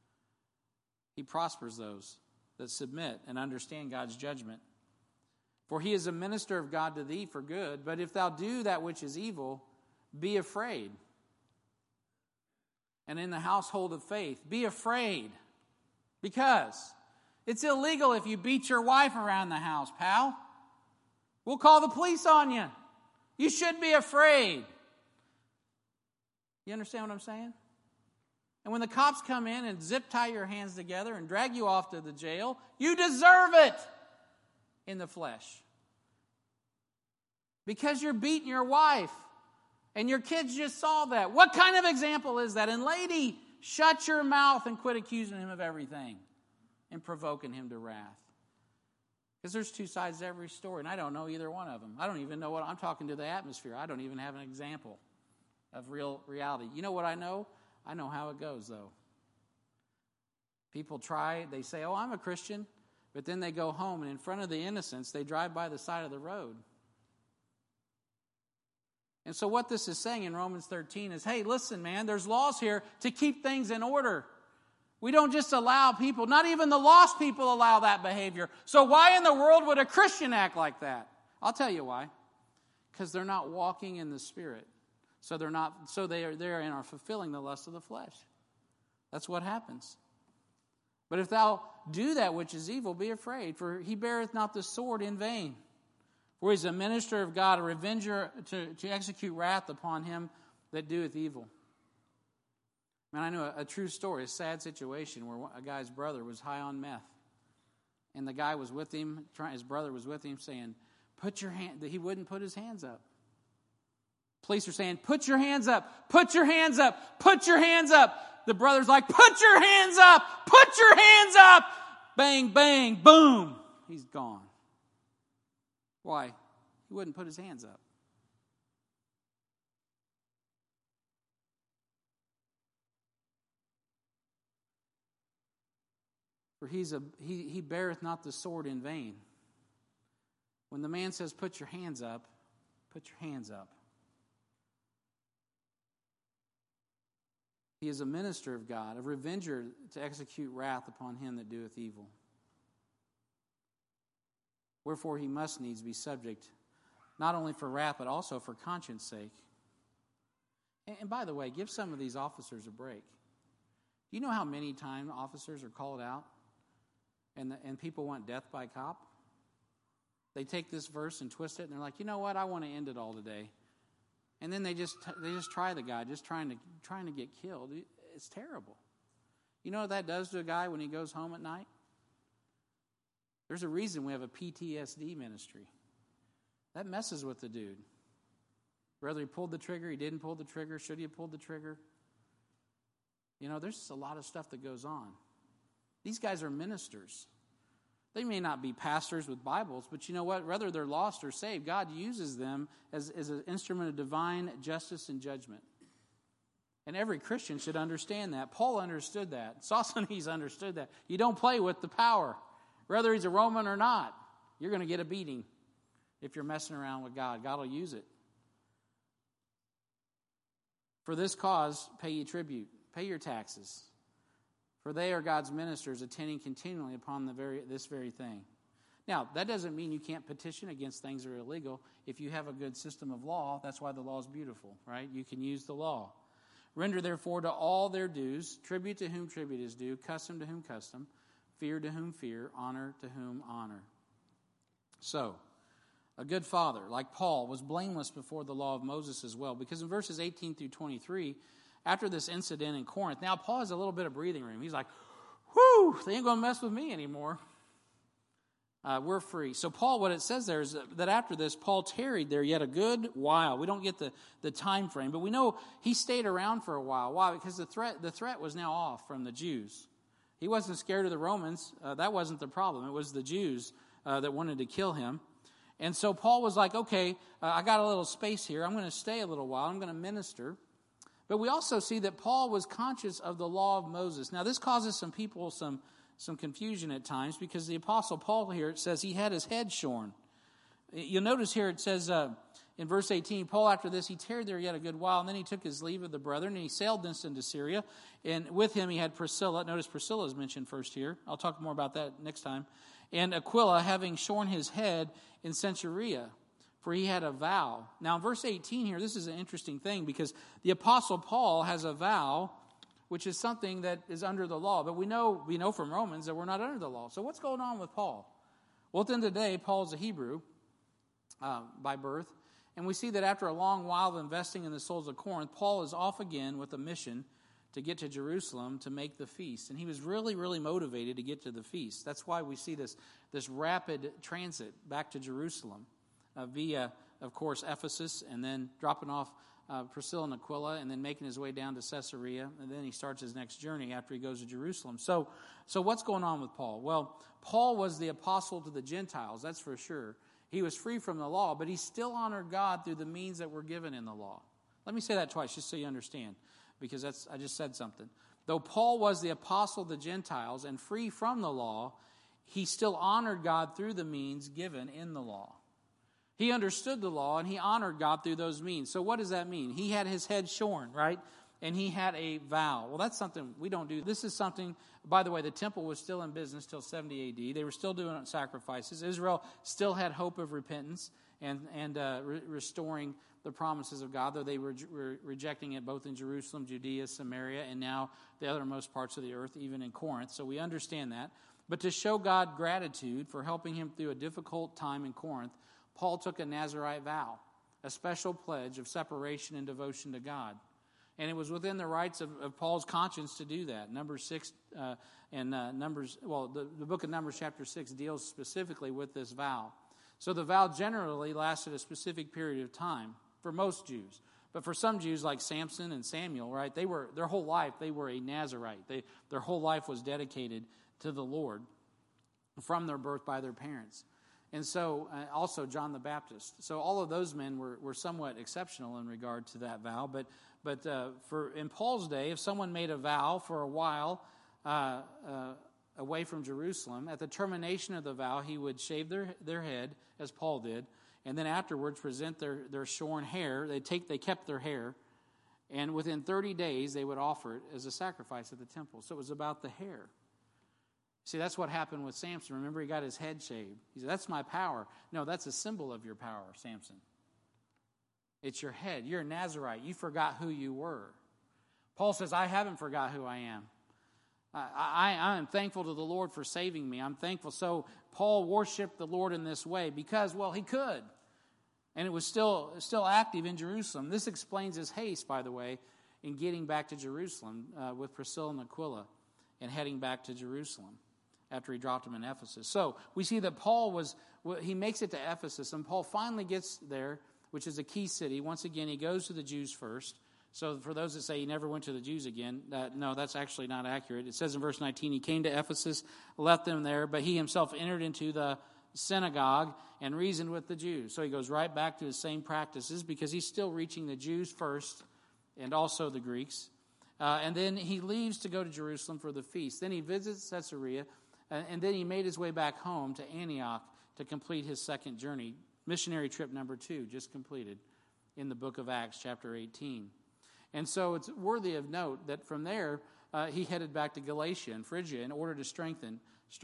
He prospers those that submit and understand God's judgment. For He is a minister of God to thee for good, but if thou do that which is evil, be afraid. And in the household of faith, be afraid. Because it's illegal if you beat your wife around the house, pal. We'll call the police on you. You should be afraid. You understand what I'm saying? And when the cops come in and zip tie your hands together and drag you off to the jail, you deserve it in the flesh. Because you're beating your wife. And your kids just saw that. What kind of example is that? And lady, shut your mouth and quit accusing him of everything and provoking him to wrath. Because there's two sides to every story, and I don't know either one of them. I don't even know what I'm talking to the atmosphere. I don't even have an example of real reality. You know what I know? I know how it goes, though. People try, they say, oh, I'm a Christian, but then they go home, and in front of the innocents, they drive by the side of the road. And so what this is saying in Romans 13 is, hey, listen, man, there's laws here to keep things in order. We don't just allow people, not even the lost people allow that behavior. So why in the world would a Christian act like that? I'll tell you why. Because they're not walking in the Spirit. So they are fulfilling the lust of the flesh. That's what happens. But if thou do that which is evil, be afraid, for he beareth not the sword in vain. For he is a minister of God, a revenger to execute wrath upon him that doeth evil. Man, I know a true story, a sad situation where a guy's brother was high on meth. And the guy was with him, his brother was with him saying, put your hand, he wouldn't put his hands up. Police are saying, put your hands up, put your hands up, put your hands up. The brother's like, put your hands up, put your hands up. Bang, bang, boom. He's gone. Why? He wouldn't put his hands up. For he beareth not the sword in vain. When the man says, put your hands up, put your hands up. He is a minister of God, a revenger to execute wrath upon him that doeth evil. Wherefore he must needs be subject, not only for wrath, but also for conscience sake. And by the way, give some of these officers a break. Do you know how many times officers are called out and people want death by cop? They take this verse and twist it, and they're like, you know what, I want to end it all today. And then they just try the guy, just trying to get killed. It's terrible. You know what that does to a guy when he goes home at night? There's a reason we have a PTSD ministry. That messes with the dude. Whether he pulled the trigger, he didn't pull the trigger, should he have pulled the trigger? You know, there's a lot of stuff that goes on. These guys are ministers. They may not be pastors with Bibles, but you know what? Whether they're lost or saved, God uses them as an instrument of divine justice and judgment. And every Christian should understand that. Paul understood that. Sosthenes understood that. You don't play with the power. Whether he's a Roman or not, you're going to get a beating if you're messing around with God. God will use it. For this cause, pay ye tribute. Pay your taxes. For they are God's ministers, attending continually upon this very thing. Now, that doesn't mean you can't petition against things that are illegal. If you have a good system of law, that's why the law is beautiful, right? You can use the law. Render therefore to all their dues, tribute to whom tribute is due, custom to whom custom, fear to whom fear, honor to whom honor. So, a good father, like Paul, was blameless before the law of Moses as well. Because in verses 18 through 23, after this incident in Corinth, now Paul has a little bit of breathing room. He's like, whew, they ain't going to mess with me anymore. We're free. So Paul, what it says there is that after this, Paul tarried there yet a good while. We don't get the time frame, but we know he stayed around for a while. Why? Because the threat was now off from the Jews. He wasn't scared of the Romans. That wasn't the problem. It was the Jews that wanted to kill him. And so Paul was like, okay, I got a little space here. I'm going to stay a little while. I'm going to minister. But we also see that Paul was conscious of the law of Moses. Now, this causes some people some confusion at times because the Apostle Paul here, it says he had his head shorn. You'll notice here it says in verse 18, Paul after this, he tarried there yet a good while, and then he took his leave of the brethren, and he sailed thence into Syria. And with him he had Priscilla. Notice Priscilla is mentioned first here. I'll talk more about that next time. And Aquila, having shorn his head in Caesarea, for he had a vow. Now, in verse 18 here, this is an interesting thing because the Apostle Paul has a vow, which is something that is under the law. But we know from Romans that we're not under the law. So what's going on with Paul? Well, at the end of the day, Paul's a Hebrew by birth. And we see that after a long while of investing in the souls of Corinth, Paul is off again with a mission to get to Jerusalem to make the feast. And he was really, really motivated to get to the feast. That's why we see this rapid transit back to Jerusalem via, of course, Ephesus, and then dropping off Priscilla and Aquila, and then making his way down to Caesarea, and then he starts his next journey after he goes to Jerusalem. So what's going on with Paul? Well, Paul was the apostle to the Gentiles, that's for sure. He was free from the law, but he still honored God through the means that were given in the law. Let me say that twice just so you understand, because I just said something. Though Paul was the apostle to the Gentiles and free from the law, he still honored God through the means given in the law. He understood the law and he honored God through those means. So what does that mean? He had his head shorn, right? And he had a vow. Well, that's something we don't do. This is something, by the way, the temple was still in business till 70 AD. They were still doing sacrifices. Israel still had hope of repentance and restoring the promises of God, though they were rejecting it both in Jerusalem, Judea, Samaria, and now the othermost parts of the earth, even in Corinth. So we understand that. But to show God gratitude for helping him through a difficult time in Corinth, Paul took a Nazirite vow, a special pledge of separation and devotion to God. And it was within the rights of Paul's conscience to do that. Numbers 6 the book of Numbers chapter 6 deals specifically with this vow. So the vow generally lasted a specific period of time for most Jews. But for some Jews like Samson and Samuel, right, their whole life they were a Nazirite. Their whole life was dedicated to the Lord from their birth by their parents. And so also John the Baptist. So all of those men were somewhat exceptional in regard to that vow. But in Paul's day, if someone made a vow for a while away from Jerusalem, at the termination of the vow, he would shave their head, as Paul did, and then afterwards present their shorn hair. They kept their hair, and within 30 days they would offer it as a sacrifice at the temple. So it was about the hair. See, that's what happened with Samson. Remember, he got his head shaved. He said, "That's my power." No, that's a symbol of your power, Samson. It's your head. You're a Nazirite. You forgot who you were. Paul says, I haven't forgot who I am. I am thankful to the Lord for saving me. I'm thankful. So Paul worshiped the Lord in this way because, well, he could. And it was still active in Jerusalem. This explains his haste, by the way, in getting back to Jerusalem with Priscilla and Aquila and heading back to Jerusalem after he dropped them in Ephesus. So we see that he makes it to Ephesus, and Paul finally gets there, which is a key city. Once again, he goes to the Jews first. So for those that say he never went to the Jews again, no, that's actually not accurate. It says in verse 19, he came to Ephesus, left them there, but he himself entered into the synagogue and reasoned with the Jews. So he goes right back to his same practices because he's still reaching the Jews first and also the Greeks. And then he leaves to go to Jerusalem for the feast. Then he visits Caesarea, and then he made his way back home to Antioch to complete his second journey. Missionary trip number 2, just completed in the book of Acts, chapter 18. And so it's worthy of note that from there, he headed back to Galatia and Phrygia in order to strengthen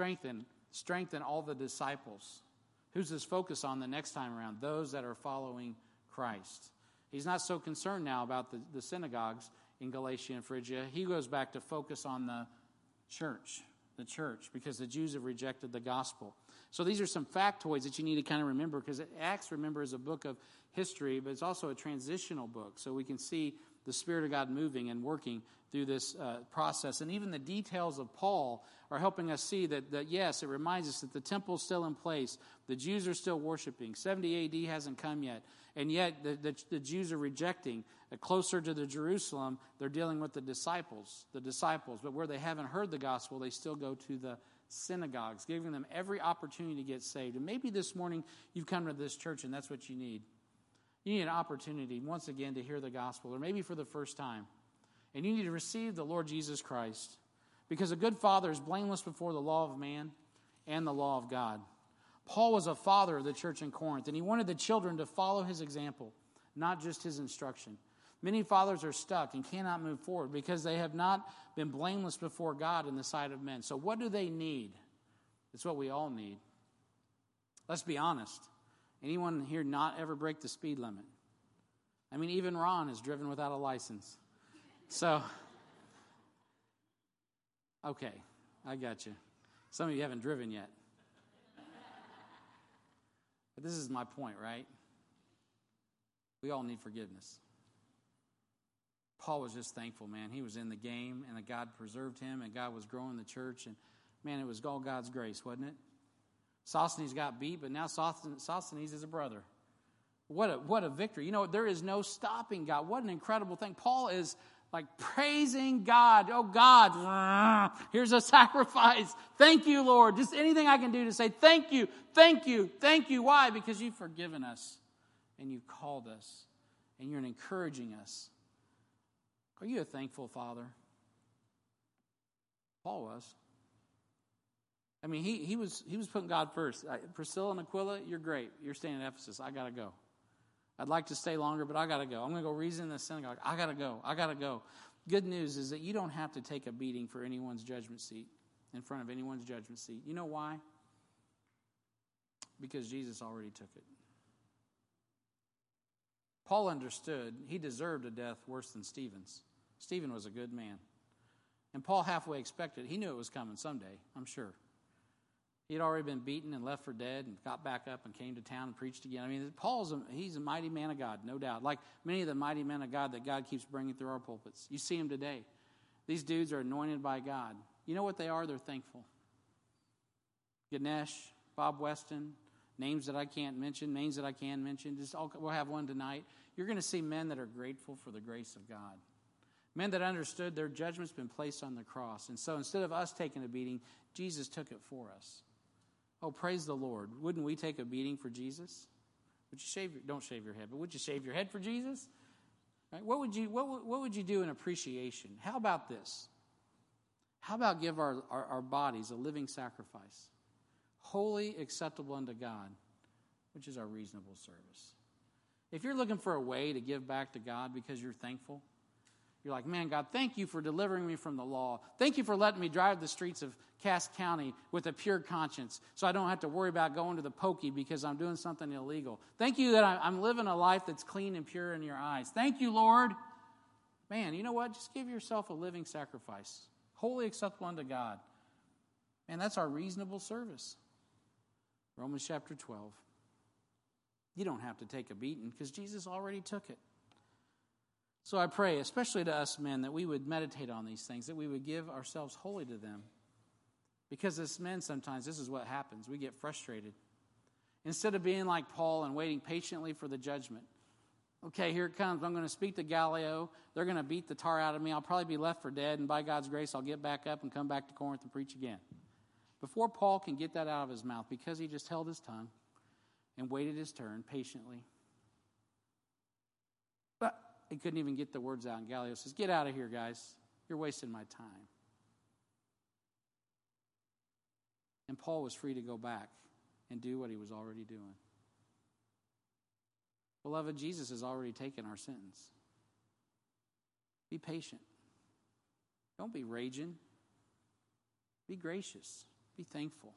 all the disciples. Who's his focus on the next time around? Those that are following Christ. He's not so concerned now about the synagogues in Galatia and Phrygia. He goes back to focus on the church, because the Jews have rejected the gospel. So these are some factoids that you need to kind of remember, because Acts, remember, is a book of history, but it's also a transitional book. So we can see the Spirit of God moving and working through this process. And even the details of Paul are helping us see that, yes, it reminds us that the temple's still in place. The Jews are still worshiping. 70 AD hasn't come yet. And yet the Jews are rejecting. Closer to the Jerusalem, they're dealing with the disciples. But where they haven't heard the gospel, they still go to the synagogues, giving them every opportunity to get saved. And maybe this morning you've come to this church and that's what you need. You need an opportunity, once again, to hear the gospel, or maybe for the first time. And you need to receive the Lord Jesus Christ, because a good father is blameless before the law of man and the law of God. Paul was a father of the church in Corinth, and he wanted the children to follow his example, not just his instruction. Many fathers are stuck and cannot move forward because they have not been blameless before God in the sight of men. So what do they need? It's what we all need. Let's be honest. Anyone here not ever break the speed limit? I mean, even Ron is driven without a license. So, okay, I got you. Some of you haven't driven yet. But this is my point, right? We all need forgiveness. Paul was just thankful, man. He was in the game, and that God preserved him, and God was growing the church. And, man, it was all God's grace, wasn't it? Sosthenes got beat, but now Sosthenes is a brother. What a victory. You know, there is no stopping God. What an incredible thing. Paul is like praising God. Oh, God, here's a sacrifice. Thank you, Lord. Just anything I can do to say thank you, thank you, thank you. Why? Because you've forgiven us and you've called us and you're encouraging us. Are you a thankful father? Paul was. I mean, he was putting God first. Priscilla and Aquila, you're great. You're staying in Ephesus. I got to go. I'd like to stay longer, but I got to go. I'm going to go reason in the synagogue. I got to go. I got to go. Good news is that you don't have to take a beating for anyone's judgment seat, in front of anyone's judgment seat. You know why? Because Jesus already took it. Paul understood he deserved a death worse than Stephen's. Stephen was a good man. And Paul halfway expected. He knew it was coming someday, I'm sure. He had already been beaten and left for dead and got back up and came to town and preached again. I mean, he's a mighty man of God, no doubt. Like many of the mighty men of God that God keeps bringing through our pulpits. You see them today. These dudes are anointed by God. You know what they are? They're thankful. Ganesh, Bob Weston, names that I can't mention, names that I can mention. We'll have one tonight. You're going to see men that are grateful for the grace of God. Men that understood their judgment's been placed on the cross. And so instead of us taking a beating, Jesus took it for us. Oh, praise the Lord. Wouldn't we take a beating for Jesus? Would you don't shave your head, but would you shave your head for Jesus? Right? What would you do in appreciation? How about this? How about give our bodies a living sacrifice, holy, acceptable unto God, which is our reasonable service? If you're looking for a way to give back to God because you're thankful, you're like, man, God, thank you for delivering me from the law. Thank you for letting me drive the streets of Cass County with a pure conscience so I don't have to worry about going to the pokey because I'm doing something illegal. Thank you that I'm living a life that's clean and pure in your eyes. Thank you, Lord. Man, you know what? Just give yourself a living sacrifice, wholly acceptable unto God. Man, that's our reasonable service. Romans chapter 12. You don't have to take a beating because Jesus already took it. So I pray, especially to us men, that we would meditate on these things, that we would give ourselves wholly to them. Because as men, sometimes this is what happens. We get frustrated. Instead of being like Paul and waiting patiently for the judgment. Okay, here it comes. I'm going to speak to Gallio. They're going to beat the tar out of me. I'll probably be left for dead, and by God's grace, I'll get back up and come back to Corinth and preach again. Before Paul can get that out of his mouth, because he just held his tongue and waited his turn patiently, but he couldn't even get the words out. And Gallio says, get out of here, guys. You're wasting my time. And Paul was free to go back and do what he was already doing. Beloved, Jesus has already taken our sentence. Be patient. Don't be raging. Be gracious. Be thankful.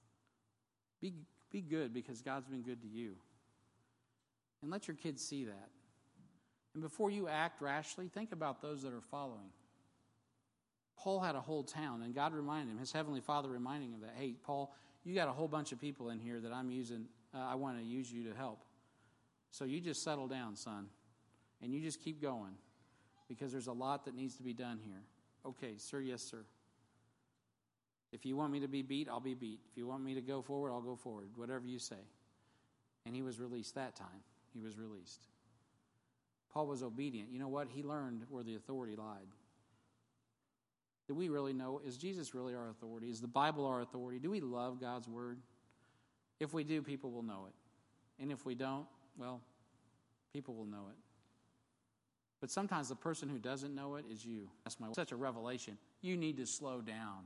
Be good because God's been good to you. And let your kids see that. And before you act rashly, think about those that are following. Paul had a whole town, and God reminded him, his heavenly Father reminding him that, hey, Paul, you got a whole bunch of people in here that I'm using. I want to use you to help. So you just settle down, son, and you just keep going because there's a lot that needs to be done here. Okay, sir, yes, sir. If you want me to be beat, I'll be beat. If you want me to go forward, I'll go forward, whatever you say. And he was released that time. He was released. Paul was obedient. You know what? He learned where the authority lied. Do we really know? Is Jesus really our authority? Is the Bible our authority? Do we love God's word? If we do, people will know it. And if we don't, well, people will know it. But sometimes the person who doesn't know it is you. That's such a revelation. You need to slow down.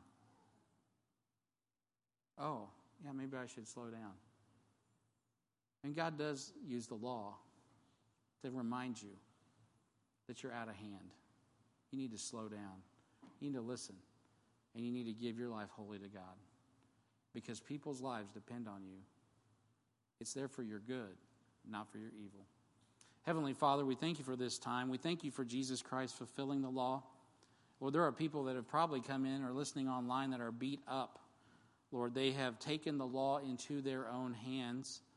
Oh, yeah, maybe I should slow down. And God does use the law to remind you that you're out of hand. You need to slow down. You need to listen. And you need to give your life wholly to God. Because people's lives depend on you. It's there for your good, not for your evil. Heavenly Father, we thank you for this time. We thank you for Jesus Christ fulfilling the law. Lord, there are people that have probably come in or listening online that are beat up. Lord, they have taken the law into their own hands.